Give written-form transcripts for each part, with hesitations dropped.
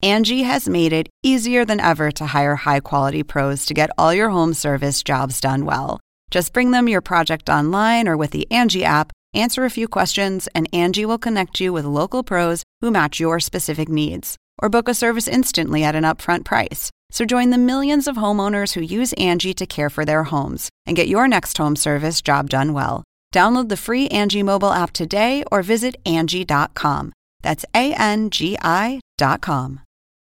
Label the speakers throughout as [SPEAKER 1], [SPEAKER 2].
[SPEAKER 1] Angie has made it easier than ever to hire high-quality pros to get all your home service jobs done well. Just bring them your project online or with the Angie app, answer a few questions, and Angie will connect you with local pros who match your specific needs. Or book a service instantly at an upfront price. So join the millions of homeowners who use Angie to care for their homes and get your next home service job done well. Download the free Angie mobile app today or visit Angie.com. That's ANGI.com.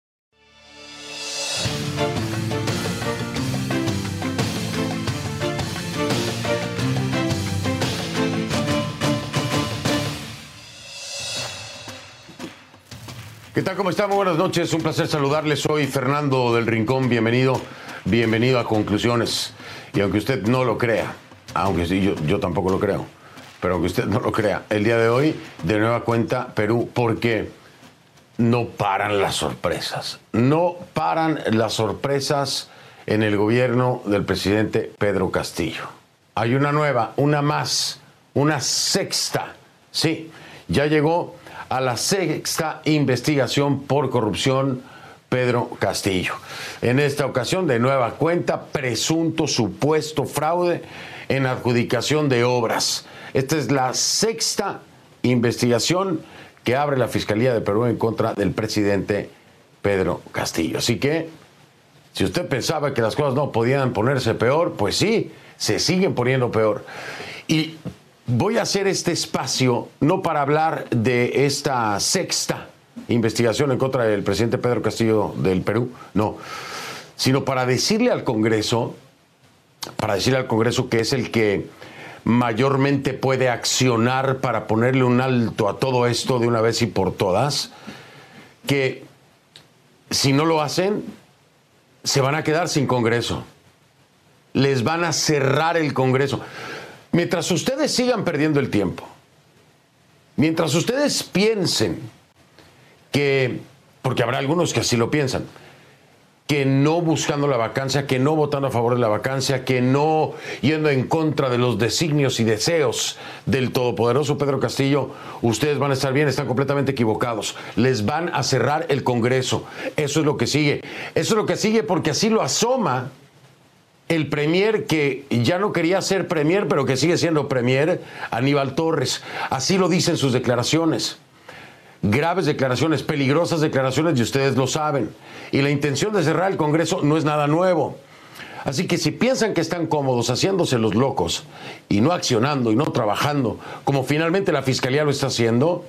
[SPEAKER 2] ¿Qué tal? ¿Cómo están? Muy buenas noches. Un placer saludarles. Soy Fernando del Rincón. Bienvenido a Conclusiones. Y aunque usted no lo crea, aunque sí, yo tampoco lo creo, pero aunque usted no lo crea, el día de hoy, de nueva cuenta, Perú, porque no paran las sorpresas. No paran las sorpresas en el gobierno del presidente Pedro Castillo. Hay una nueva, una más, una sexta. Sí, ya llegó a la sexta investigación por corrupción Pedro Castillo. En esta ocasión, de nueva cuenta, presunto supuesto fraude en adjudicación de obras. Esta es la sexta investigación que abre la Fiscalía de Perú en contra del presidente Pedro Castillo. Así que, si usted pensaba que las cosas no podían ponerse peor, pues sí, se siguen poniendo peor. Y voy a hacer este espacio no para hablar de esta sexta investigación en contra del presidente Pedro Castillo del Perú, no, sino para decirle al Congreso que es el que mayormente puede accionar para ponerle un alto a todo esto de una vez y por todas, que si no lo hacen, se van a quedar sin Congreso. Les van a cerrar el Congreso. Mientras ustedes sigan perdiendo el tiempo, mientras ustedes piensen que, porque habrá algunos que así lo piensan, que no buscando la vacancia, que no votando a favor de la vacancia, que no yendo en contra de los designios y deseos del todopoderoso Pedro Castillo, ustedes van a estar bien, están completamente equivocados. Les van a cerrar el Congreso. Eso es lo que sigue. Eso es lo que sigue porque así lo asoma el premier que ya no quería ser premier, pero que sigue siendo premier, Aníbal Torres. Así lo dicen sus declaraciones. Graves declaraciones, peligrosas declaraciones, y ustedes lo saben. Y la intención de cerrar el Congreso no es nada nuevo. Así que si piensan que están cómodos haciéndose los locos y no accionando y no trabajando, como finalmente la Fiscalía lo está haciendo,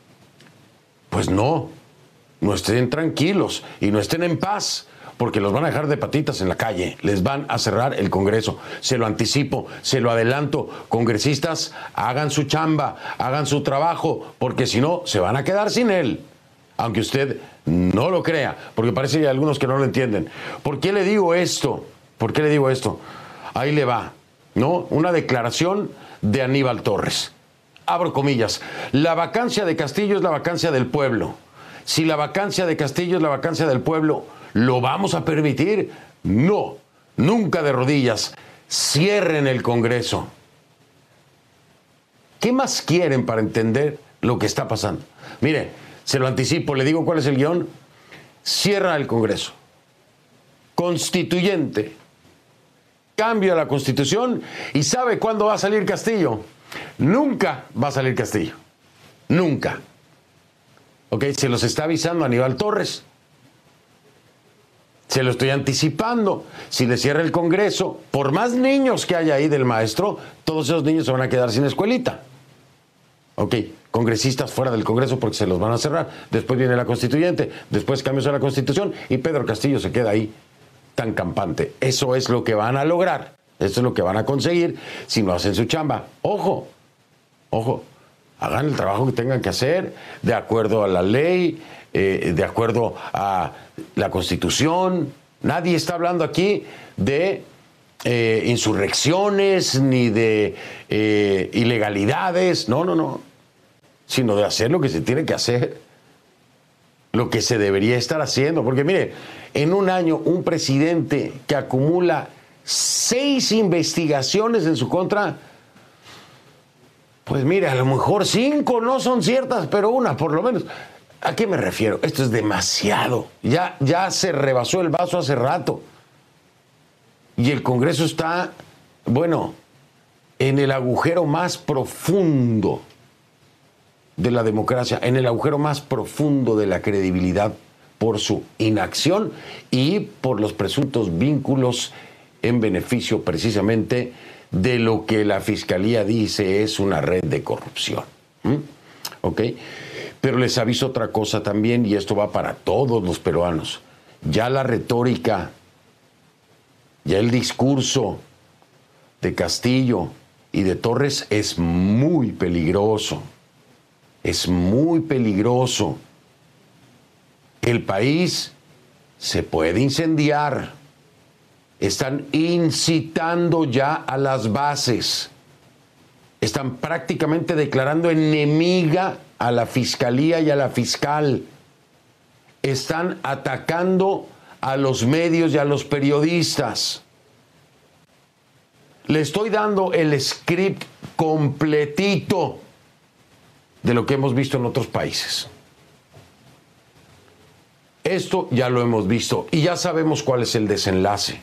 [SPEAKER 2] pues no estén tranquilos y no estén en paz, porque los van a dejar de patitas en la calle, les van a cerrar el Congreso. Se lo anticipo, se lo adelanto. Congresistas, hagan su chamba, hagan su trabajo, porque si no, se van a quedar sin él. Aunque usted no lo crea, porque parece que hay algunos que no lo entienden. ¿Por qué le digo esto? ¿Por qué le digo esto? Ahí le va, ¿no? Una declaración de Aníbal Torres. Abro comillas. La vacancia de Castillo es la vacancia del pueblo. Si la vacancia de Castillo es la vacancia del pueblo, ¿lo vamos a permitir? No, nunca de rodillas. Cierren el Congreso. ¿Qué más quieren para entender lo que está pasando? Mire, se lo anticipo, le digo cuál es el guión. Cierra el Congreso. Constituyente. Cambio a la Constitución. ¿Y sabe cuándo va a salir Castillo? Nunca va a salir Castillo. Nunca. Ok, se los está avisando Aníbal Torres. Se lo estoy anticipando. Si le cierra el Congreso, por más niños que haya ahí del maestro, todos esos niños se van a quedar sin escuelita. Ok, congresistas fuera del Congreso porque se los van a cerrar. Después viene la Constituyente, después cambios a la Constitución y Pedro Castillo se queda ahí tan campante. Eso es lo que van a lograr. Eso es lo que van a conseguir si no hacen su chamba. Ojo, ojo, hagan el trabajo que tengan que hacer de acuerdo a la ley, de acuerdo a la Constitución. Nadie está hablando aquí de insurrecciones ni de ilegalidades, no, sino de hacer lo que se tiene que hacer, lo que se debería estar haciendo. Porque mire, en un año un presidente que acumula 6 investigaciones en su contra, pues mire, a lo mejor 5 no son ciertas, pero una por lo menos. ¿A qué me refiero? Esto es demasiado. Ya se rebasó el vaso hace rato. Y el Congreso está, bueno, en el agujero más profundo de la democracia, en el agujero más profundo de la credibilidad por su inacción y por los presuntos vínculos en beneficio precisamente de lo que la Fiscalía dice es una red de corrupción. ¿Ok? Pero les aviso otra cosa también, y esto va para todos los peruanos. Ya la retórica, ya el discurso de Castillo y de Torres es muy peligroso. Es muy peligroso. El país se puede incendiar. Están incitando ya a las bases. Están prácticamente declarando enemiga a la Fiscalía y a la fiscal. Están atacando a los medios y a los periodistas. Le estoy dando el script completito de lo que hemos visto en otros países. Esto ya lo hemos visto y ya sabemos cuál es el desenlace.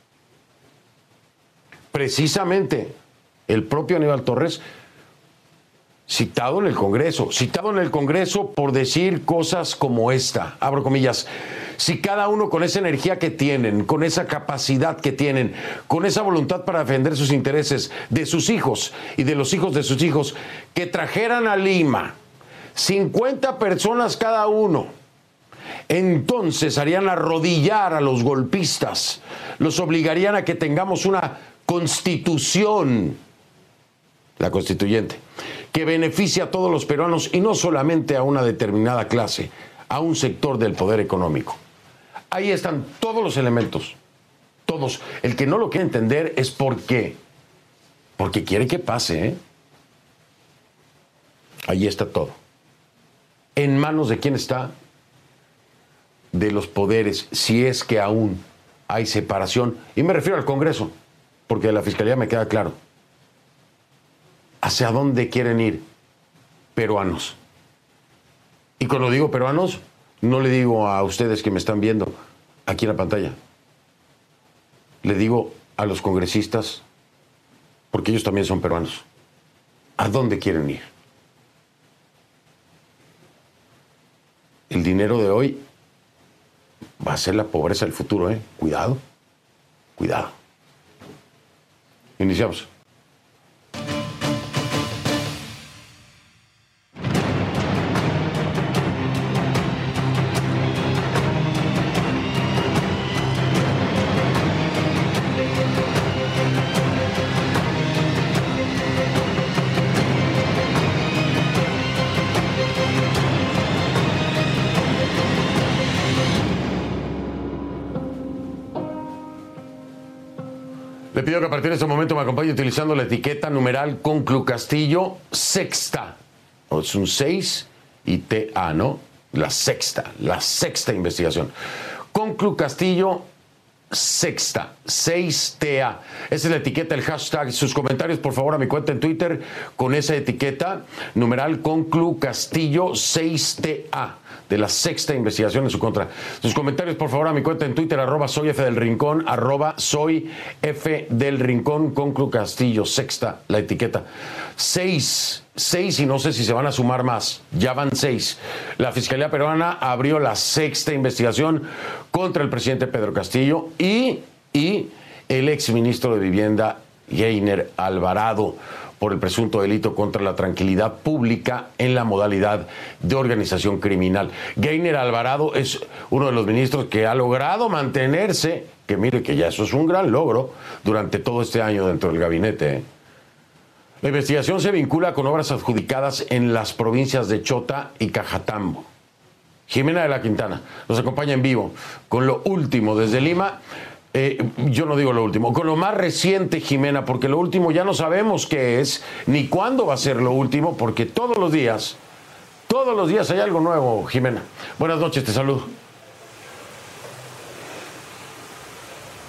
[SPEAKER 2] Precisamente el propio Aníbal Torres, citado en el Congreso por decir cosas como esta, abro comillas: si cada uno con esa energía que tienen, con esa capacidad que tienen, con esa voluntad para defender sus intereses de sus hijos y de los hijos de sus hijos, que trajeran a Lima 50 personas cada uno, entonces harían arrodillar a los golpistas, los obligarían a que tengamos una constitución, la constituyente, que beneficie a todos los peruanos y no solamente a una determinada clase, a un sector del poder económico. Ahí están todos los elementos, todos. El que no lo quiere entender es porque quiere que pase, ¿eh? Ahí está todo. ¿En manos de quién está? De los poderes, si es que aún hay separación. Y me refiero al Congreso, porque de la Fiscalía me queda claro. ¿Hacia dónde quieren ir peruanos? Y cuando digo peruanos, no le digo a ustedes que me están viendo aquí en la pantalla. Le digo a los congresistas, porque ellos también son peruanos. ¿A dónde quieren ir? El dinero de hoy va a ser la pobreza del futuro, ¿eh? Cuidado, cuidado. Iniciamos. Le pido que a partir de este momento me acompañe utilizando la etiqueta numeral Conclu Castillo sexta. Es un 6 y TA, ¿no? La sexta investigación. Conclu Castillo sexta, 6TA. Esa es la etiqueta, el hashtag. Sus comentarios, por favor, a mi cuenta en Twitter con esa etiqueta, numeral Conclu Castillo 6TA, de la sexta investigación en su contra. Sus comentarios, por favor, a mi cuenta en Twitter, @soyfdelrincón, @soyfdelrincón, Conclu Castillo sexta, la etiqueta. 6 y no sé si se van a sumar más. Ya van 6. La Fiscalía Peruana abrió la sexta investigación contra el presidente Pedro Castillo y el exministro de Vivienda, Geiner Alvarado, por el presunto delito contra la tranquilidad pública en la modalidad de organización criminal. Geiner Alvarado es uno de los ministros que ha logrado mantenerse, que mire que ya eso es un gran logro, durante todo este año dentro del gabinete, ¿eh? La investigación se vincula con obras adjudicadas en las provincias de Chota y Cajatambo. Jimena de la Quintana nos acompaña en vivo con lo último desde Lima. Yo no digo lo último, con lo más reciente, Jimena, porque lo último ya no sabemos qué es, ni cuándo va a ser lo último, porque todos los días hay algo nuevo, Jimena. Buenas noches, te saludo.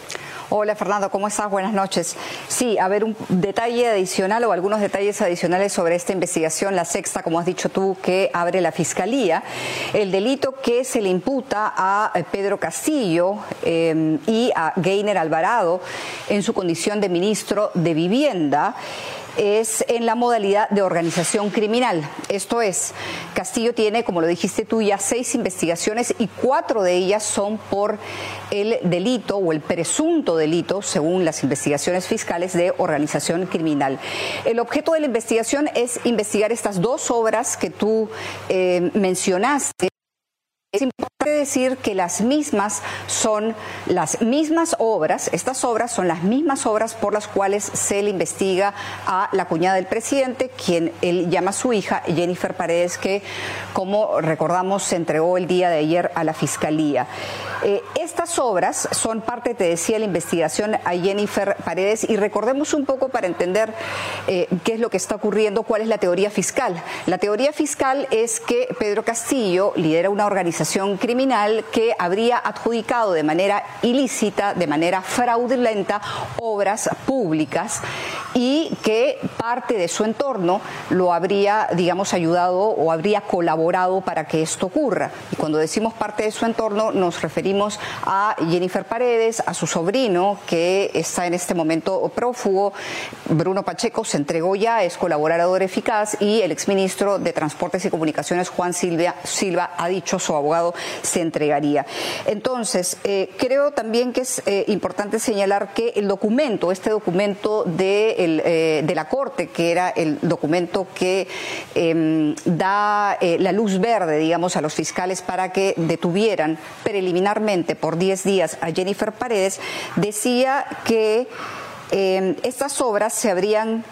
[SPEAKER 3] Hola Fernando, ¿cómo estás? Buenas noches. Sí, a ver, un detalle adicional o algunos detalles adicionales sobre esta investigación, la sexta, como has dicho tú, que abre la Fiscalía. El delito que se le imputa a Pedro Castillo y a Geiner Alvarado en su condición de ministro de Vivienda es en la modalidad de organización criminal. Esto es, Castillo tiene, como lo dijiste tú, ya 6 investigaciones y 4 de ellas son por el delito o el presunto delito, según las investigaciones fiscales, de organización criminal. El objeto de la investigación es investigar estas 2 obras que tú mencionaste. Es importante decir que las mismas son las mismas obras, estas obras son las mismas obras por las cuales se le investiga a la cuñada del presidente, quien él llama a su hija, Jennifer Paredes, que, como recordamos, se entregó el día de ayer a la Fiscalía. Estas obras son parte, te decía, de la investigación a Jennifer Paredes, y recordemos un poco para entender qué es lo que está ocurriendo, cuál es la teoría fiscal. La teoría fiscal es que Pedro Castillo lidera una organización criminal que habría adjudicado de manera ilícita, de manera fraudulenta, obras públicas, y que parte de su entorno lo habría, digamos, ayudado o habría colaborado para que esto ocurra. Y cuando decimos parte de su entorno nos referimos a Jennifer Paredes, a su sobrino, que está en este momento prófugo, Bruno Pacheco, se entregó ya, es colaborador eficaz, y el exministro de Transportes y Comunicaciones, Juan Silva, ha dicho, su abogado se entregaría. Entonces, creo también que es importante señalar que el documento, este documento de la Corte, que era el documento que da la luz verde, digamos, a los fiscales para que detuvieran preliminarmente por 10 días a Jennifer Paredes, decía que estas obras se habrían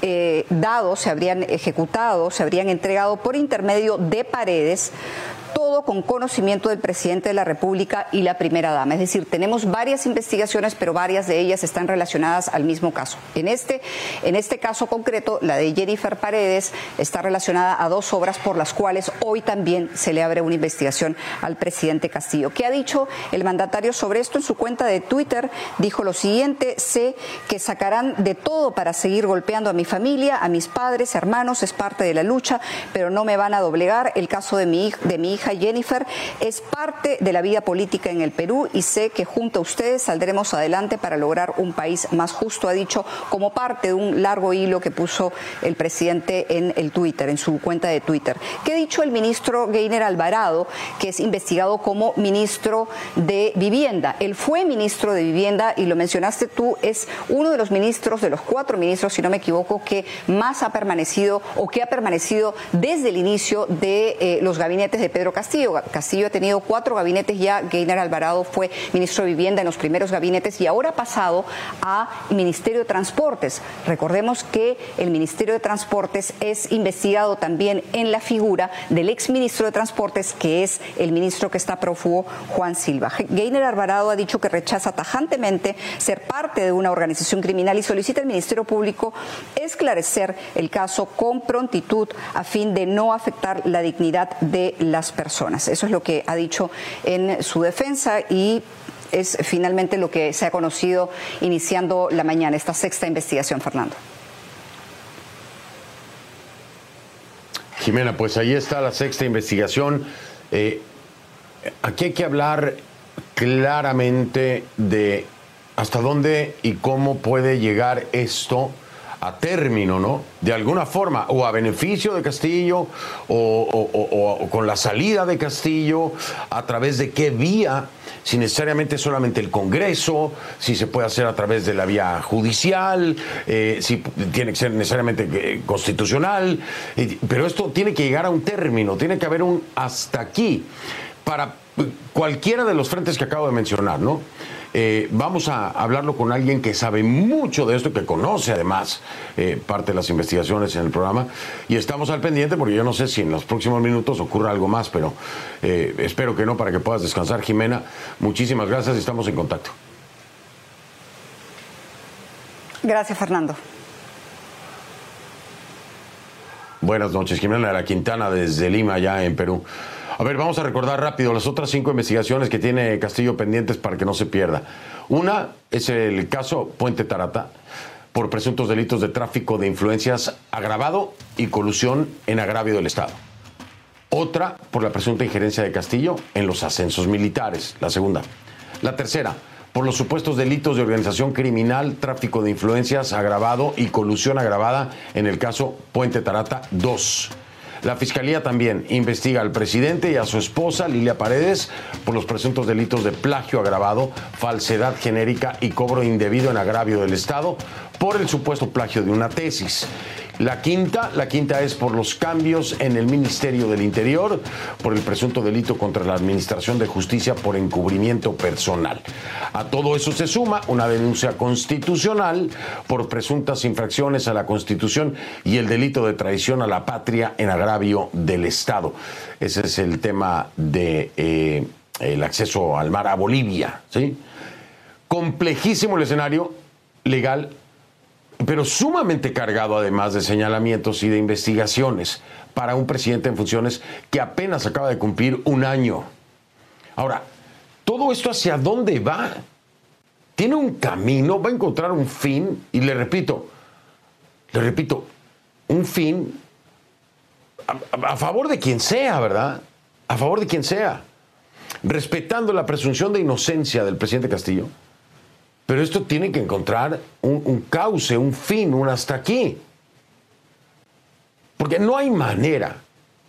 [SPEAKER 3] se habrían ejecutado, se habrían entregado por intermedio de Paredes, todo con conocimiento del presidente de la República y la primera dama. Es decir, tenemos varias investigaciones, pero varias de ellas están relacionadas al mismo caso. En este caso concreto, la de Jennifer Paredes está relacionada a 2 obras por las cuales hoy también se le abre una investigación al presidente Castillo. ¿Qué ha dicho el mandatario sobre esto? En su cuenta de Twitter dijo lo siguiente: sé que sacarán de todo para seguir golpeando a mi familia, a mis padres, hermanos, es parte de la lucha, pero no me van a doblegar. El caso de mi hija Jennifer es parte de la vida política en el Perú y sé que junto a ustedes saldremos adelante para lograr un país más justo, ha dicho, como parte de un largo hilo que puso el presidente en el Twitter, en su cuenta de Twitter. ¿Qué ha dicho el ministro Geiner Alvarado, que es investigado como ministro de Vivienda? Él fue ministro de Vivienda y lo mencionaste tú, es uno de los ministros, de los 4 ministros, si no me equivoco, que más ha permanecido o que ha permanecido desde el inicio de los gabinetes de Pedro Castillo. Castillo ha tenido 4 gabinetes ya. Geiner Alvarado fue ministro de Vivienda en los primeros gabinetes y ahora ha pasado a Ministerio de Transportes. Recordemos que el Ministerio de Transportes es investigado también en la figura del exministro de Transportes, que es el ministro que está prófugo, Juan Silva. Geiner Alvarado ha dicho que rechaza tajantemente ser parte de una organización criminal y solicita al Ministerio Público esclarecer el caso con prontitud a fin de no afectar la dignidad de las personas. Eso es lo que ha dicho en su defensa y es finalmente lo que se ha conocido iniciando la mañana, esta sexta investigación, Fernando.
[SPEAKER 2] Jimena, pues ahí está la sexta investigación. Aquí hay que hablar claramente de hasta dónde y cómo puede llegar esto a término, ¿no? De alguna forma, o a beneficio de Castillo, o con la salida de Castillo, a través de qué vía, si necesariamente solamente el Congreso, si se puede hacer a través de la vía judicial, si tiene que ser necesariamente constitucional, pero esto tiene que llegar a un término, tiene que haber un hasta aquí, para cualquiera de los frentes que acabo de mencionar, ¿no? Vamos a hablarlo con alguien que sabe mucho de esto, que conoce además parte de las investigaciones en el programa, y estamos al pendiente porque yo no sé si en los próximos minutos ocurra algo más, pero espero que no, para que puedas descansar. Jimena, muchísimas gracias y estamos en contacto.
[SPEAKER 3] Gracias, Fernando.
[SPEAKER 2] Buenas noches, Jimena de la Quintana desde Lima, ya en Perú. A ver, vamos a recordar rápido las otras 5 investigaciones que tiene Castillo pendientes para que no se pierda. Una es el caso Puente Tarata, por presuntos delitos de tráfico de influencias agravado y colusión en agravio del Estado. Otra, por la presunta injerencia de Castillo en los ascensos militares, la segunda. La tercera, por los supuestos delitos de organización criminal, tráfico de influencias agravado y colusión agravada en el caso Puente Tarata 2. La Fiscalía también investiga al presidente y a su esposa, Lilia Paredes, por los presuntos delitos de plagio agravado, falsedad genérica y cobro indebido en agravio del Estado por el supuesto plagio de una tesis. La quinta es por los cambios en el Ministerio del Interior, por el presunto delito contra la Administración de Justicia por encubrimiento personal. A todo eso se suma una denuncia constitucional por presuntas infracciones a la Constitución y el delito de traición a la patria en agravio del Estado. Ese es el tema de el acceso al mar a Bolivia, ¿sí? Complejísimo el escenario legal, pero sumamente cargado además de señalamientos y de investigaciones para un presidente en funciones que apenas acaba de cumplir un año. Ahora, ¿todo esto hacia dónde va? ¿Tiene un camino? ¿Va a encontrar un fin? Y le repito, un fin a favor de quien sea, ¿verdad? A favor de quien sea, respetando la presunción de inocencia del presidente Castillo. Pero esto tiene que encontrar un cauce, un fin, un hasta aquí. Porque no hay manera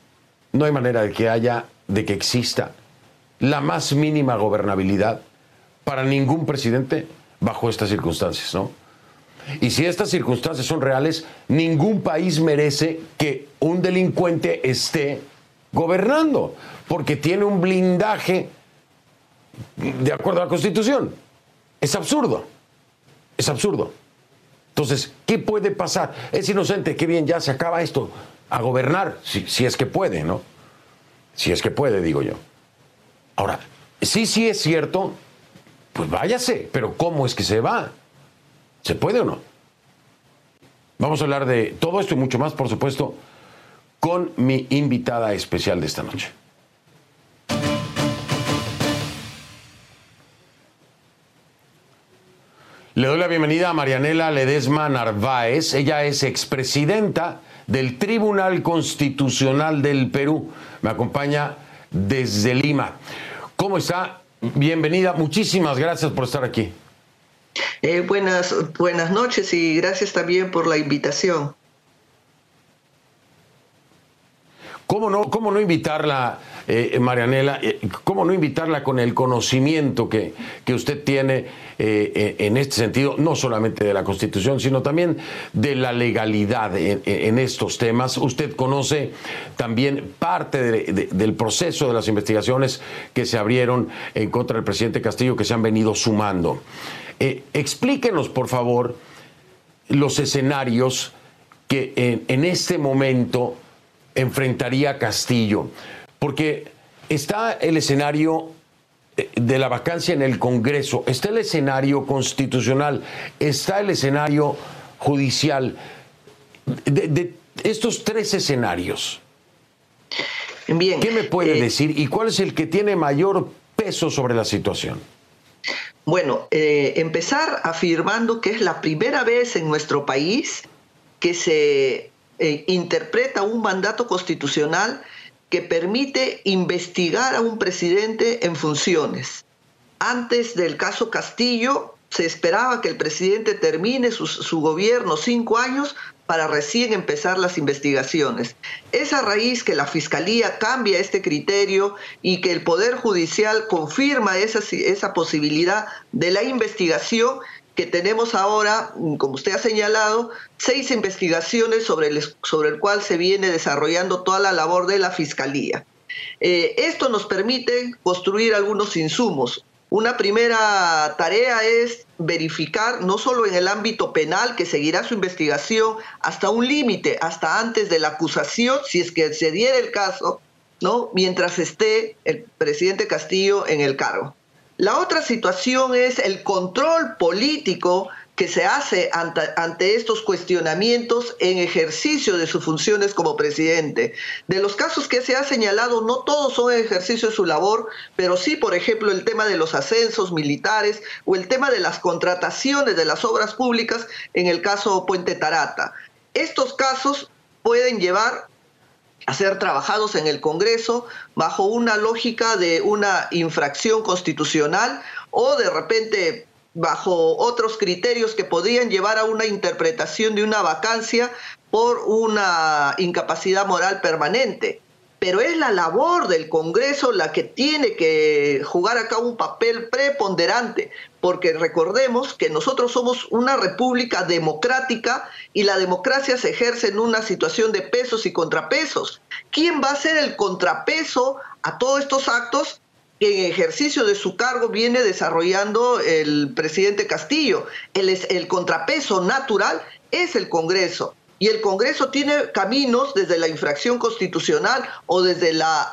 [SPEAKER 2] de que exista la más mínima gobernabilidad para ningún presidente bajo estas circunstancias, ¿no? Y si estas circunstancias son reales, ningún país merece que un delincuente esté gobernando, porque tiene un blindaje de acuerdo a la Constitución. Es absurdo. Entonces, ¿qué puede pasar? Es inocente, qué bien, ya se acaba esto, a gobernar, si es que puede, ¿no? Si es que puede, digo yo. Ahora, sí es cierto, pues váyase, pero ¿cómo es que se va? ¿Se puede o no? Vamos a hablar de todo esto y mucho más, por supuesto, con mi invitada especial de esta noche. Le doy la bienvenida a Marianela Ledesma Narváez. Ella es expresidenta del Tribunal Constitucional del Perú. Me acompaña desde Lima. ¿Cómo está? Bienvenida. Muchísimas gracias por estar aquí.
[SPEAKER 4] Buenas noches y gracias también por la invitación.
[SPEAKER 2] ¿Cómo no invitarla, Marianela? ¿Cómo no invitarla con el conocimiento que usted tiene en este sentido, no solamente de la Constitución, sino también de la legalidad en estos temas? Usted conoce también parte del proceso de las investigaciones que se abrieron en contra del presidente Castillo, que se han venido sumando. Explíquenos, por favor, los escenarios que en este momento enfrentaría Castillo, porque está el escenario de la vacancia en el Congreso, está el escenario constitucional, está el escenario judicial. De estos 3 escenarios,
[SPEAKER 4] bien,
[SPEAKER 2] ¿qué me puede decir y cuál es el que tiene mayor peso sobre la situación?
[SPEAKER 4] Bueno, empezar afirmando que es la primera vez en nuestro país que se interpreta un mandato constitucional que permite investigar a un presidente en funciones. Antes del caso Castillo, se esperaba que el presidente termine su gobierno 5 años para recién empezar las investigaciones. Es a raíz que la Fiscalía cambia este criterio y que el Poder Judicial confirma esa posibilidad de la investigación, que tenemos ahora, como usted ha señalado, 6 investigaciones sobre el cual se viene desarrollando toda la labor de la Fiscalía. Esto nos permite construir algunos insumos. Una primera tarea es verificar, no solo en el ámbito penal, que seguirá su investigación hasta un límite, hasta antes de la acusación, si es que se diera el caso, ¿no?, mientras esté el presidente Castillo en el cargo. La otra situación es el control político que se hace ante estos cuestionamientos en ejercicio de sus funciones como presidente. De los casos que se ha señalado, no todos son en ejercicio de su labor, pero sí, por ejemplo, el tema de los ascensos militares o el tema de las contrataciones de las obras públicas en el caso Puente Tarata. Estos casos pueden llevar a ser trabajados en el Congreso bajo una lógica de una infracción constitucional o de repente bajo otros criterios que podrían llevar a una interpretación de una vacancia por una incapacidad moral permanente. Pero es la labor del Congreso la que tiene que jugar acá un papel preponderante, porque recordemos que nosotros somos una república democrática y la democracia se ejerce en una situación de pesos y contrapesos. ¿Quién va a ser el contrapeso a todos estos actos que en ejercicio de su cargo viene desarrollando el presidente Castillo? El contrapeso natural es el Congreso. Y el Congreso tiene caminos desde la infracción constitucional o desde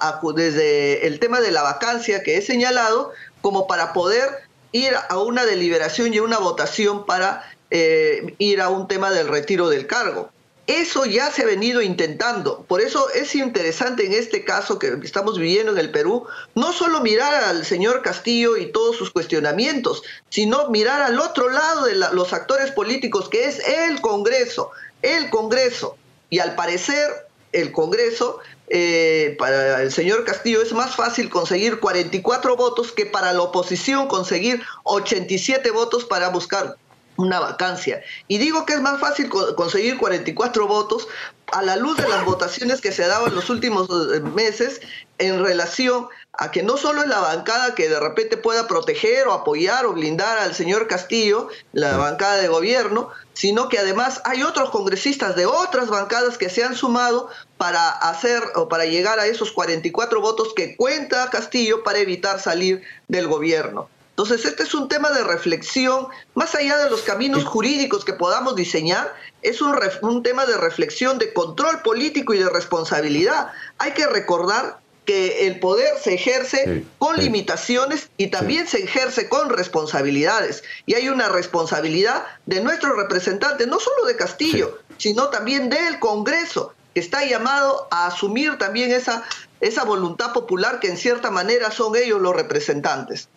[SPEAKER 4] el tema de la vacancia que he señalado, como para poder ir a una deliberación y a una votación para ir a un tema del retiro del cargo. Eso ya se ha venido intentando. Por eso es interesante en este caso que estamos viviendo en el Perú, no solo mirar al señor Castillo y todos sus cuestionamientos, sino mirar al otro lado de los actores políticos, que es el Congreso. El Congreso. Y al parecer, el Congreso, para el señor Castillo es más fácil conseguir 44 votos que para la oposición conseguir 87 votos para buscar una vacancia. Y digo que es más fácil conseguir 44 votos a la luz de las votaciones que se daban en los últimos meses en relación a que no solo es la bancada que de repente pueda proteger o apoyar o blindar al señor Castillo, la bancada de gobierno, sino que además hay otros congresistas de otras bancadas que se han sumado para hacer o para llegar a esos 44 votos que cuenta Castillo para evitar salir del gobierno. Entonces, este es un tema de reflexión, más allá de los caminos jurídicos que podamos diseñar, es un tema de reflexión, de control político y de responsabilidad. Hay que recordar que el poder se ejerce con limitaciones y también se ejerce con responsabilidades. Y hay una responsabilidad de nuestros representantes, no solo de Castillo, sino también del Congreso, que está llamado a asumir también esa voluntad popular que en cierta manera son ellos los representantes.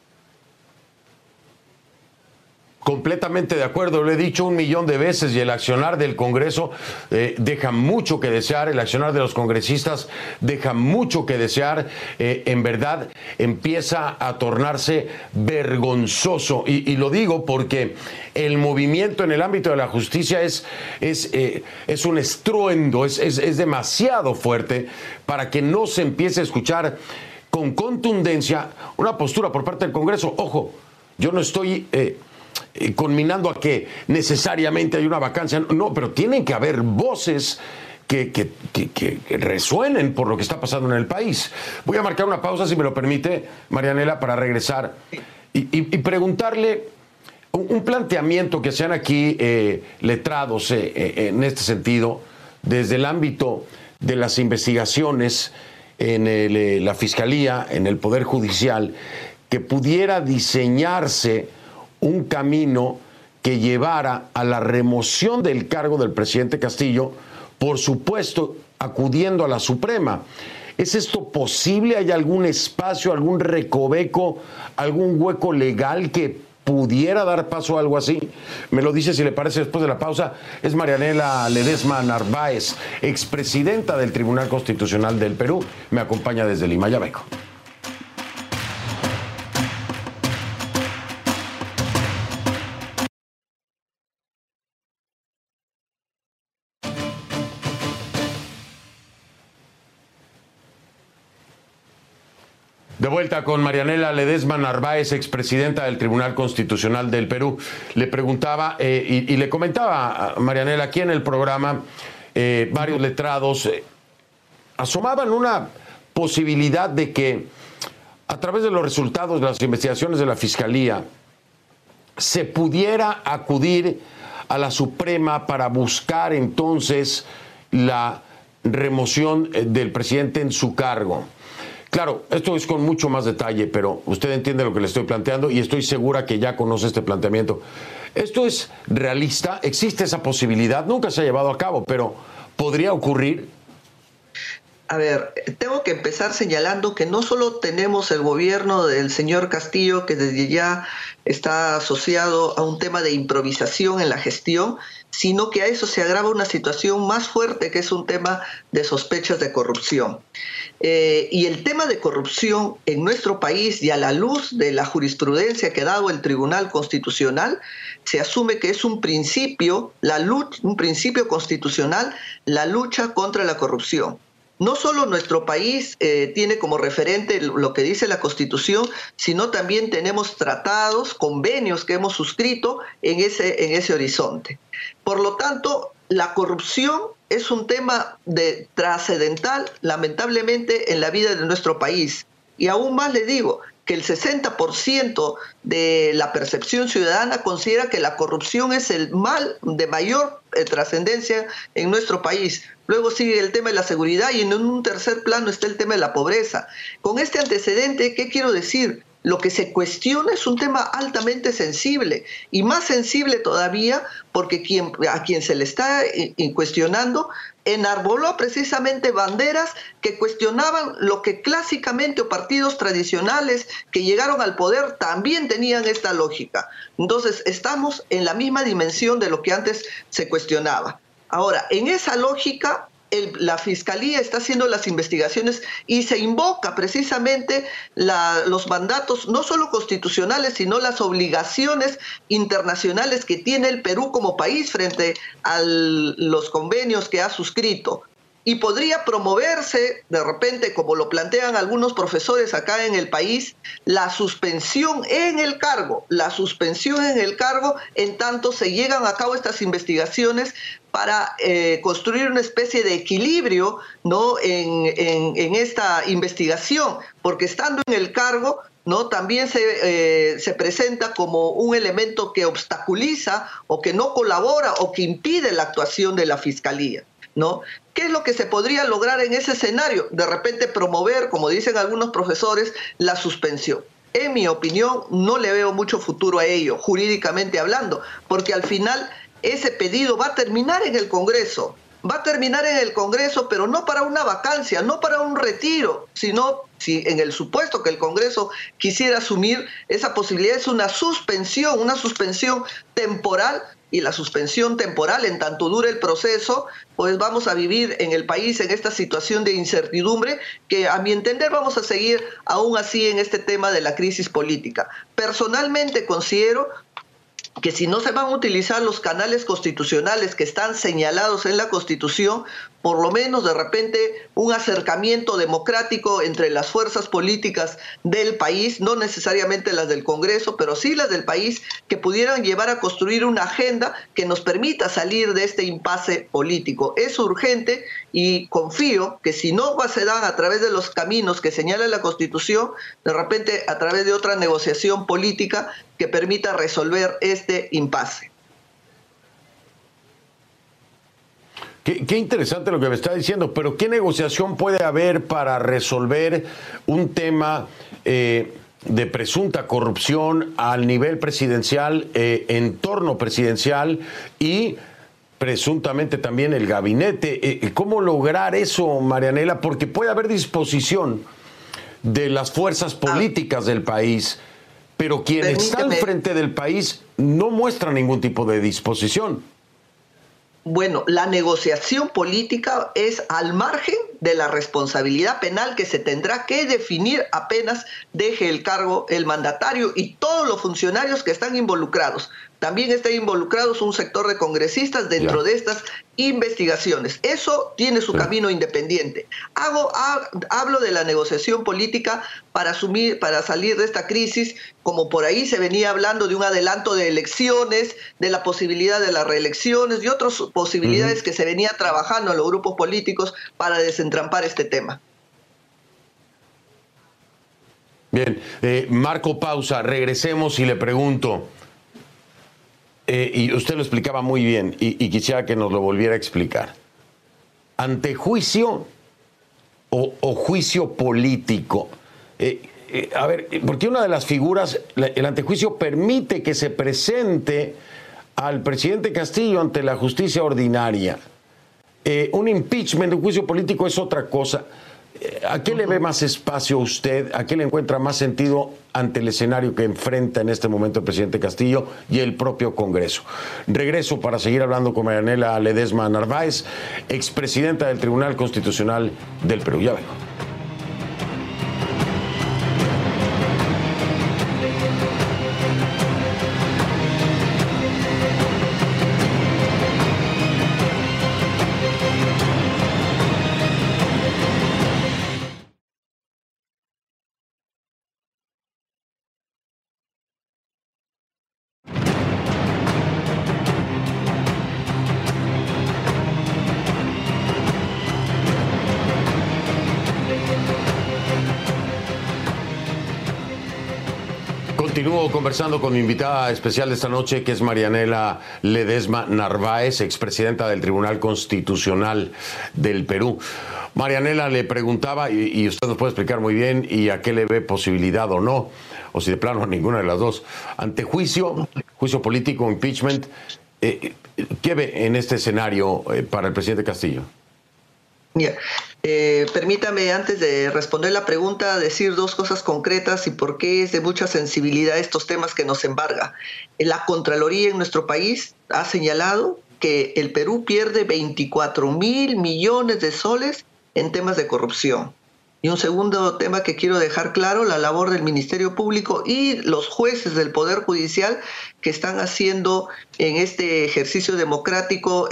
[SPEAKER 2] Completamente de acuerdo, lo he dicho 1.000.000 de veces, y el accionar del Congreso deja mucho que desear, el accionar de los congresistas deja mucho que desear, en verdad empieza a tornarse vergonzoso, y lo digo porque el movimiento en el ámbito de la justicia es un estruendo, es demasiado fuerte para que no se empiece a escuchar con contundencia una postura por parte del Congreso. Ojo, yo no estoy conminando a que necesariamente hay una vacancia, no, pero tienen que haber voces que resuenen por lo que está pasando en el país. Voy a marcar una pausa, si me lo permite, Marianela, para regresar y preguntarle un planteamiento que sean aquí letrados en este sentido, desde el ámbito de las investigaciones en la Fiscalía, en el Poder Judicial, que pudiera diseñarse un camino que llevara a la remoción del cargo del presidente Castillo, por supuesto, acudiendo a la Suprema. ¿Es esto posible? ¿Hay algún espacio, algún recoveco, algún hueco legal que pudiera dar paso a algo así? Me lo dice, si le parece, después de la pausa. Es Marianela Ledesma Narváez, expresidenta del Tribunal Constitucional del Perú. Me acompaña desde Lima. Ya vengo. De vuelta con Marianela Ledesma Narváez, expresidenta del Tribunal Constitucional del Perú. Le preguntaba y le comentaba a Marianela aquí en el programa, varios letrados asomaban una posibilidad de que a través de los resultados de las investigaciones de la Fiscalía se pudiera acudir a la Suprema para buscar entonces la remoción del presidente en su cargo. Claro, esto es con mucho más detalle, pero usted entiende lo que le estoy planteando y estoy segura que ya conoce este planteamiento. ¿Esto es realista? ¿Existe esa posibilidad? Nunca se ha llevado a cabo, pero ¿podría ocurrir?
[SPEAKER 4] A ver, tengo que empezar señalando que no solo tenemos el gobierno del señor Castillo, que desde ya está asociado a un tema de improvisación en la gestión, sino que a eso se agrava una situación más fuerte, que es un tema de sospechas de corrupción. Y el tema de corrupción en nuestro país, y a la luz de la jurisprudencia que ha dado el Tribunal Constitucional, se asume que es un principio, un principio constitucional, la lucha contra la corrupción. No solo nuestro país tiene como referente lo que dice la Constitución, sino también tenemos tratados, convenios que hemos suscrito en ese horizonte. Por lo tanto, la corrupción es un tema trascendental, lamentablemente, en la vida de nuestro país. Y aún más le digo que el 60% de la percepción ciudadana considera que la corrupción es el mal de mayor trascendencia en nuestro país. Luego sigue el tema de la seguridad y en un tercer plano está el tema de la pobreza. Con este antecedente, ¿qué quiero decir? Lo que se cuestiona es un tema altamente sensible y más sensible todavía porque a quien se le está cuestionando enarboló precisamente banderas que cuestionaban lo que clásicamente o partidos tradicionales que llegaron al poder también tenían esta lógica. Entonces estamos en la misma dimensión de lo que antes se cuestionaba. Ahora, en esa lógica, la Fiscalía está haciendo las investigaciones y se invoca precisamente los mandatos, no solo constitucionales, sino las obligaciones internacionales que tiene el Perú como país frente a los convenios que ha suscrito. Y podría promoverse, de repente, como lo plantean algunos profesores acá en el país, la suspensión en el cargo en tanto se llegan a cabo estas investigaciones para construir una especie de equilibrio, ¿no?, en esta investigación, porque estando en el cargo, ¿no?, también se presenta como un elemento que obstaculiza o que no colabora o que impide la actuación de la Fiscalía, ¿no? ¿Qué es lo que se podría lograr en ese escenario? De repente promover, como dicen algunos profesores, la suspensión. En mi opinión, no le veo mucho futuro a ello, jurídicamente hablando, porque al final ese pedido va a terminar en el Congreso. Pero no para una vacancia, no para un retiro, sino si en el supuesto que el Congreso quisiera asumir esa posibilidad, es una suspensión temporal. Y la suspensión temporal, en tanto dure el proceso, pues vamos a vivir en el país en esta situación de incertidumbre que, a mi entender, vamos a seguir aún así en este tema de la crisis política. Personalmente considero que si no se van a utilizar los canales constitucionales que están señalados en la Constitución, por lo menos de repente un acercamiento democrático entre las fuerzas políticas del país, no necesariamente las del Congreso, pero sí las del país, que pudieran llevar a construir una agenda que nos permita salir de este impasse político. Es urgente y confío que si no se dan a través de los caminos que señala la Constitución, de repente a través de otra negociación política que permita resolver este impasse.
[SPEAKER 2] Qué interesante lo que me está diciendo, pero ¿qué negociación puede haber para resolver un tema de presunta corrupción al nivel presidencial, entorno presidencial y presuntamente también el gabinete? ¿Cómo lograr eso, Marianela? Porque puede haber disposición de las fuerzas políticas del país, pero quien está al frente del país no muestra ningún tipo de disposición.
[SPEAKER 4] Bueno, la negociación política es al margen de la responsabilidad penal que se tendrá que definir apenas deje el cargo el mandatario y todos los funcionarios que están involucrados. También están involucrados un sector de congresistas dentro de estas investigaciones. Eso tiene su camino independiente. Hablo de la negociación política para salir de esta crisis, como por ahí se venía hablando de un adelanto de elecciones, de la posibilidad de las reelecciones y otras posibilidades que se venía trabajando en los grupos políticos para desentrampar este tema.
[SPEAKER 2] Bien, marco pausa, regresemos y le pregunto. Y usted lo explicaba muy bien y quisiera que nos lo volviera a explicar. ¿Ante juicio o juicio político? a ver, porque una de las figuras, el antejuicio permite que se presente al presidente Castillo ante la justicia ordinaria. Un impeachment, un juicio político es otra cosa. ¿A qué le ve más espacio usted? ¿A qué le encuentra más sentido ante el escenario que enfrenta en este momento el presidente Castillo y el propio Congreso? Regreso para seguir hablando con Marianela Ledesma Narváez, expresidenta del Tribunal Constitucional del Perú. Ya vengo. Continúo conversando con mi invitada especial de esta noche, que es Marianela Ledesma Narváez, expresidenta del Tribunal Constitucional del Perú. Marianela, le preguntaba, y usted nos puede explicar muy bien, y a qué le ve posibilidad o no, o si de plano ninguna de las dos, antejuicio, juicio político, impeachment, ¿qué ve en este escenario para el presidente Castillo?
[SPEAKER 4] Yeah. Permítame, antes de responder la pregunta, decir dos cosas concretas y por qué es de mucha sensibilidad estos temas que nos embarga. La Contraloría en nuestro país ha señalado que el Perú pierde 24.000 millones de soles en temas de corrupción. Y un segundo tema que quiero dejar claro, la labor del Ministerio Público y los jueces del Poder Judicial que están haciendo en este ejercicio democrático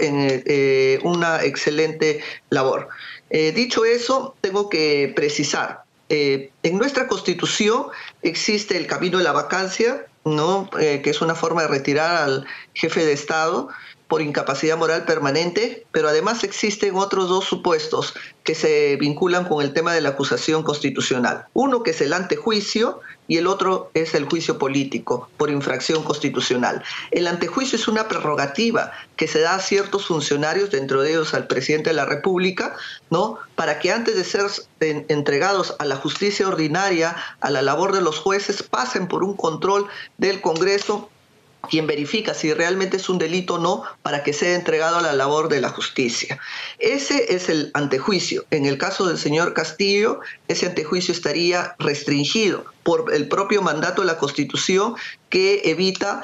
[SPEAKER 4] una excelente labor. Dicho eso, tengo que precisar, en nuestra Constitución existe el camino de la vacancia, ¿no? Que es una forma de retirar al jefe de Estado por incapacidad moral permanente, pero además existen otros dos supuestos que se vinculan con el tema de la acusación constitucional. Uno que es el antejuicio y el otro es el juicio político por infracción constitucional. El antejuicio es una prerrogativa que se da a ciertos funcionarios, dentro de ellos al presidente de la República, ¿no? Para que antes de ser entregados a la justicia ordinaria, a la labor de los jueces, pasen por un control del Congreso, quien verifica si realmente es un delito o no, para que sea entregado a la labor de la justicia. Ese es el antejuicio. En el caso del señor Castillo, ese antejuicio estaría restringido por el propio mandato de la Constitución, que evita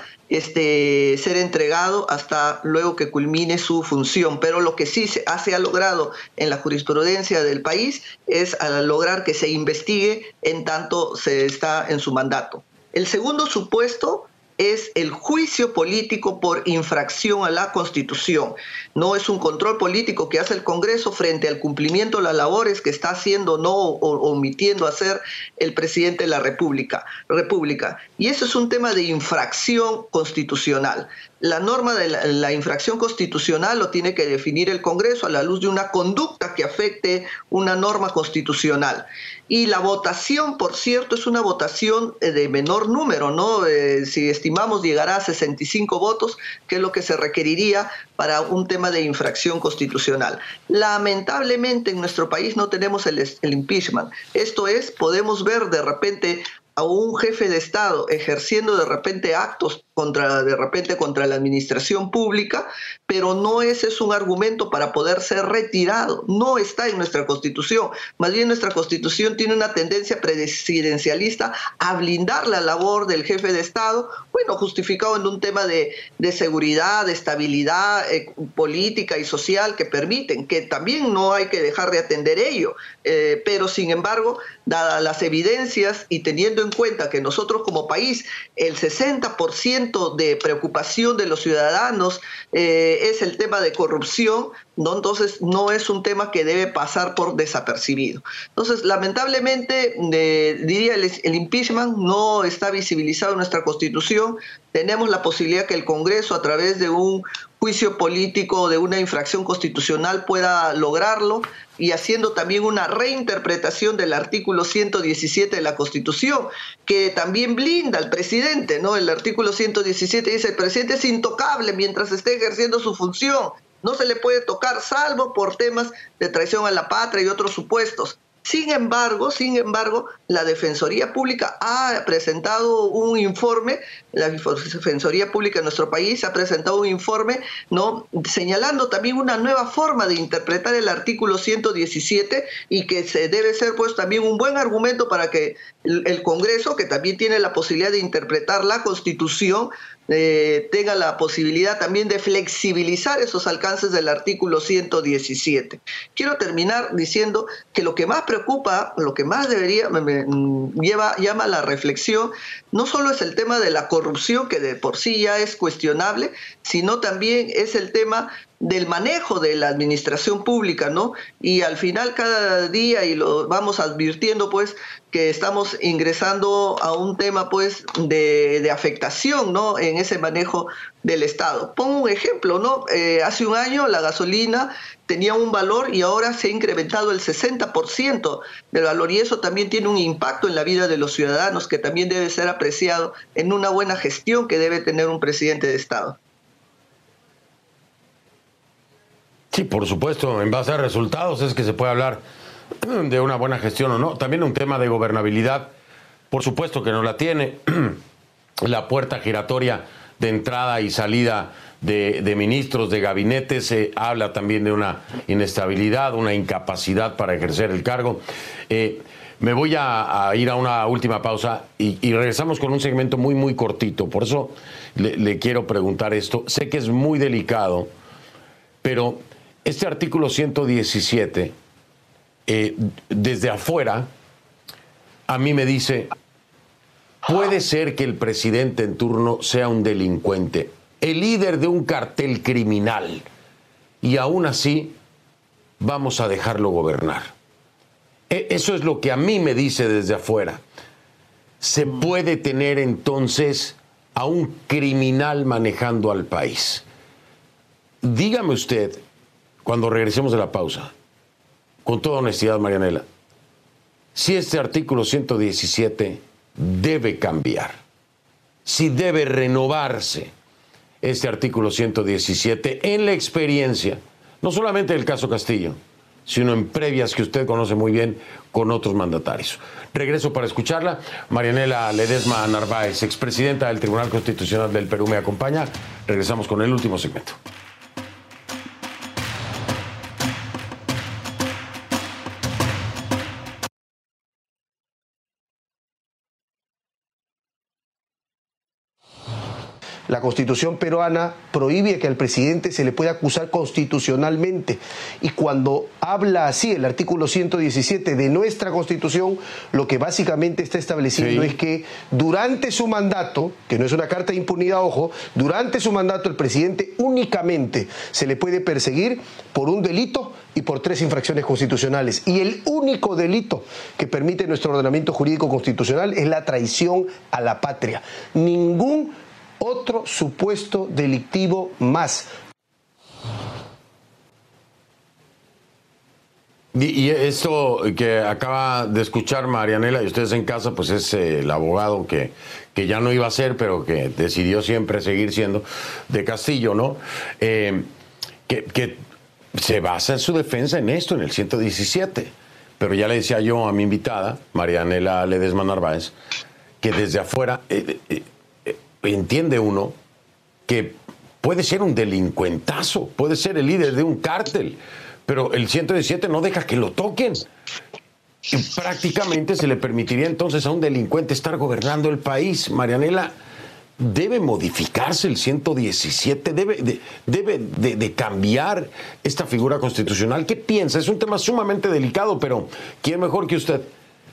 [SPEAKER 4] ser entregado hasta luego que culmine su función. Pero lo que sí se ha logrado en la jurisprudencia del país es lograr que se investigue en tanto se está en su mandato. El segundo supuesto es el juicio político por infracción a la Constitución. No es un control político que hace el Congreso frente al cumplimiento de las labores que está haciendo o omitiendo hacer el presidente de la República. Y eso es un tema de infracción constitucional. La norma de la infracción constitucional lo tiene que definir el Congreso a la luz de una conducta que afecte una norma constitucional. Y la votación, por cierto, es una votación de menor número, ¿no? Si estimamos llegará a 65 votos, que es lo que se requeriría para un tema de infracción constitucional. Lamentablemente en nuestro país no tenemos el impeachment. Esto es, podemos ver de repente a un jefe de Estado ejerciendo de repente actos contra la administración pública, pero no ese es un argumento para poder ser retirado. No está en nuestra Constitución. Más bien nuestra Constitución tiene una tendencia presidencialista a blindar la labor del jefe de Estado, bueno, justificado en un tema de seguridad, de estabilidad política y social que permiten, que también no hay que dejar de atender ello. Pero sin embargo, dadas las evidencias y teniendo en cuenta que nosotros como país, el 60% de preocupación de los ciudadanos es el tema de corrupción, ¿no? Entonces no es un tema que debe pasar por desapercibido. Entonces, lamentablemente, diría el impeachment no está visibilizado en nuestra Constitución. Tenemos la posibilidad que el Congreso, a través de un juicio político, de una infracción constitucional, pueda lograrlo, y haciendo también una reinterpretación del artículo 117 de la Constitución, que también blinda al presidente, ¿no? El artículo 117 dice: el presidente es intocable mientras esté ejerciendo su función. No se le puede tocar salvo por temas de traición a la patria y otros supuestos. Sin embargo, la Defensoría Pública ha presentado un informe, la Defensoría Pública de nuestro país ha presentado un informe, ¿no?, señalando también una nueva forma de interpretar el artículo 117 y que se debe ser pues también un buen argumento para que el Congreso, que también tiene la posibilidad de interpretar la Constitución, tenga la posibilidad también de flexibilizar esos alcances del artículo 117. Quiero terminar diciendo que lo que más preocupa, lo que más llama a la reflexión, no solo es el tema de la corrupción, que de por sí ya es cuestionable, sino también es el tema del manejo de la administración pública, ¿no? Y al final cada día, y lo vamos advirtiendo, pues, que estamos ingresando a un tema, pues, de afectación, ¿no?, en ese manejo del Estado. Pongo un ejemplo, ¿no? Hace un año la gasolina tenía un valor y ahora se ha incrementado el 60% del valor, y eso también tiene un impacto en la vida de los ciudadanos que también debe ser apreciado en una buena gestión que debe tener un presidente de Estado.
[SPEAKER 2] Sí, por supuesto, en base a resultados es que se puede hablar de una buena gestión o no. También un tema de gobernabilidad, por supuesto que no la tiene. La puerta giratoria de entrada y salida de ministros, de gabinetes, se habla también de una inestabilidad, una incapacidad para ejercer el cargo. Me voy a ir a una última pausa y regresamos con un segmento muy, muy cortito. Por eso le quiero preguntar esto. Sé que es muy delicado, pero este artículo 117, desde afuera, a mí me dice, puede ser que el presidente en turno sea un delincuente, el líder de un cartel criminal, y aún así vamos a dejarlo gobernar. Eso es lo que a mí me dice desde afuera. ¿Se puede tener entonces a un criminal manejando al país? Dígame usted, cuando regresemos de la pausa, con toda honestidad, Marianela, si este artículo 117 debe cambiar, si debe renovarse este artículo 117 en la experiencia, no solamente del caso Castillo, sino en previas que usted conoce muy bien con otros mandatarios. Regreso para escucharla. Marianela Ledesma Narváez, expresidenta del Tribunal Constitucional del Perú, me acompaña. Regresamos con el último segmento.
[SPEAKER 5] La Constitución peruana prohíbe que al presidente se le pueda acusar constitucionalmente. Y cuando habla así el artículo 117 de nuestra Constitución, lo que básicamente está estableciendo es que durante su mandato, que no es una carta de impunidad, ojo, durante su mandato el presidente únicamente se le puede perseguir por un delito y por 3 infracciones constitucionales. Y el único delito que permite nuestro ordenamiento jurídico constitucional es la traición a la patria. Ningún otro supuesto delictivo más.
[SPEAKER 2] Y esto que acaba de escuchar Marianela y ustedes en casa, pues es el abogado que ya no iba a ser, pero que decidió siempre seguir siendo, de Castillo, ¿no? Que se basa en su defensa en esto, en el 117. Pero ya le decía yo a mi invitada, Marianela Ledesma Narváez, que desde afuera entiende uno que puede ser un delincuentazo, puede ser el líder de un cártel, pero el 117 no deja que lo toquen. Y prácticamente se le permitiría entonces a un delincuente estar gobernando el país. Marianela, ¿debe modificarse el 117? ¿Debe de cambiar esta figura constitucional? ¿Qué piensa? Es un tema sumamente delicado, pero ¿quién mejor que usted?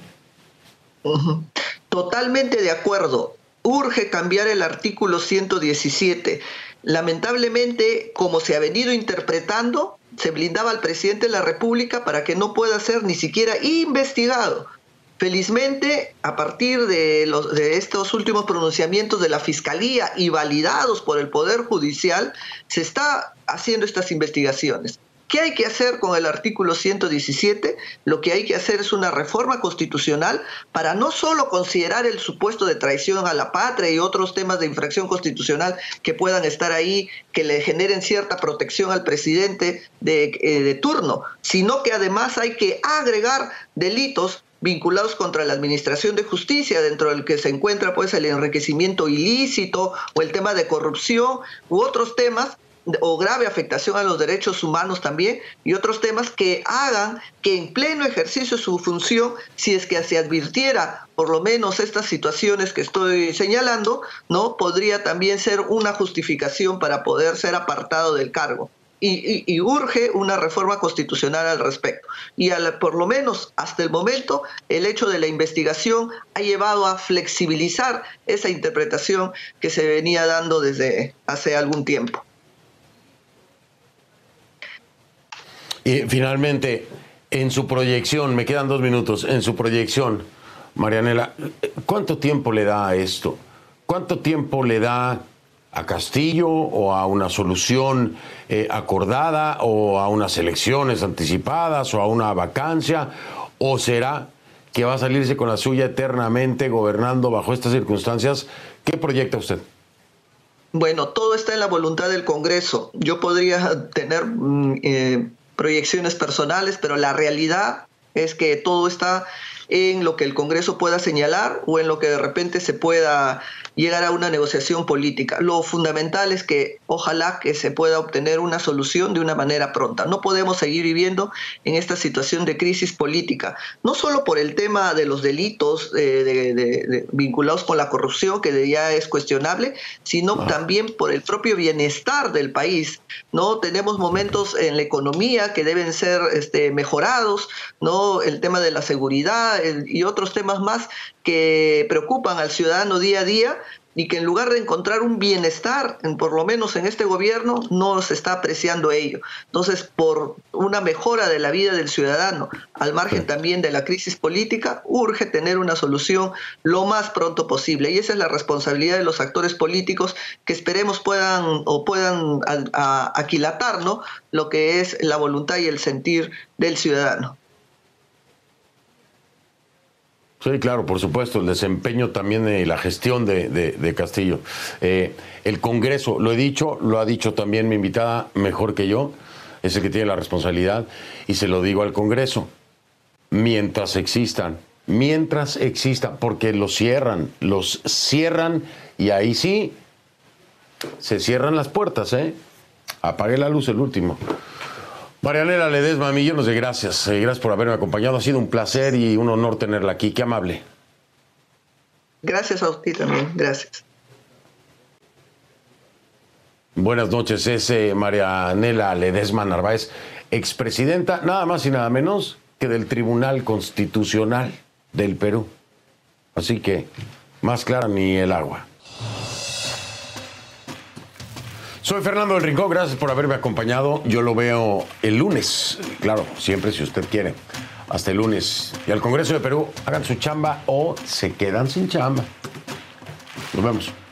[SPEAKER 4] Totalmente de acuerdo. Urge cambiar el artículo 117. Lamentablemente, como se ha venido interpretando, se blindaba al presidente de la República para que no pueda ser ni siquiera investigado. Felizmente, a partir de estos últimos pronunciamientos de la Fiscalía y validados por el Poder Judicial, se está haciendo estas investigaciones. ¿Qué hay que hacer con el artículo 117? Lo que hay que hacer es una reforma constitucional para no solo considerar el supuesto de traición a la patria y otros temas de infracción constitucional que puedan estar ahí, que le generen cierta protección al presidente de turno, sino que además hay que agregar delitos vinculados contra la administración de justicia, dentro del que se encuentra pues el enriquecimiento ilícito o el tema de corrupción u otros temas, o grave afectación a los derechos humanos también, y otros temas que hagan que en pleno ejercicio de su función, si es que se advirtiera por lo menos estas situaciones que estoy señalando, ¿no? Podría también ser una justificación para poder ser apartado del cargo. Y urge una reforma constitucional al respecto. Y por lo menos hasta el momento, el hecho de la investigación ha llevado a flexibilizar esa interpretación que se venía dando desde hace algún tiempo.
[SPEAKER 2] Y finalmente, en su proyección, me quedan 2 minutos, en su proyección, Marianela, ¿cuánto tiempo le da a esto? ¿Cuánto tiempo le da a Castillo o a una solución acordada o a unas elecciones anticipadas o a una vacancia? ¿O será que va a salirse con la suya eternamente gobernando bajo estas circunstancias? ¿Qué proyecta usted?
[SPEAKER 4] Bueno, todo está en la voluntad del Congreso. Yo podría tener proyecciones personales, pero la realidad es que todo está en lo que el Congreso pueda señalar o en lo que de repente se pueda llegar a una negociación política. Lo fundamental es que ojalá que se pueda obtener una solución de una manera pronta. No podemos seguir viviendo en esta situación de crisis política, no solo por el tema de los delitos vinculados con la corrupción, que ya es cuestionable, sino también por el propio bienestar del país, ¿no? Tenemos momentos en la economía que deben ser mejorados, ¿no? El tema de la seguridad y otros temas más que preocupan al ciudadano día a día, y que en lugar de encontrar un bienestar, por lo menos en este gobierno, no se está apreciando ello. Entonces, por una mejora de la vida del ciudadano, al margen también de la crisis política, urge tener una solución lo más pronto posible. Y esa es la responsabilidad de los actores políticos, que esperemos puedan aquilatar, ¿no?, lo que es la voluntad y el sentir del ciudadano.
[SPEAKER 2] Sí, claro, por supuesto, el desempeño también y la gestión de Castillo. El Congreso, lo he dicho, lo ha dicho también mi invitada mejor que yo, es el que tiene la responsabilidad, y se lo digo al Congreso, mientras existan, porque los cierran y ahí sí, se cierran las puertas, ¿eh? Apague la luz el último. Marianela Ledesma, millones de gracias. Gracias por haberme acompañado. Ha sido un placer y un honor tenerla aquí. Qué amable.
[SPEAKER 4] Gracias a usted también. Gracias.
[SPEAKER 2] Buenas noches. Es Marianela Ledesma Narváez, expresidenta, nada más y nada menos que del Tribunal Constitucional del Perú. Así que más clara ni el agua. Soy Fernando del Rincón, gracias por haberme acompañado. Yo lo veo el lunes, claro, siempre si usted quiere. Hasta el lunes. Y al Congreso de Perú, hagan su chamba o se quedan sin chamba. Nos vemos.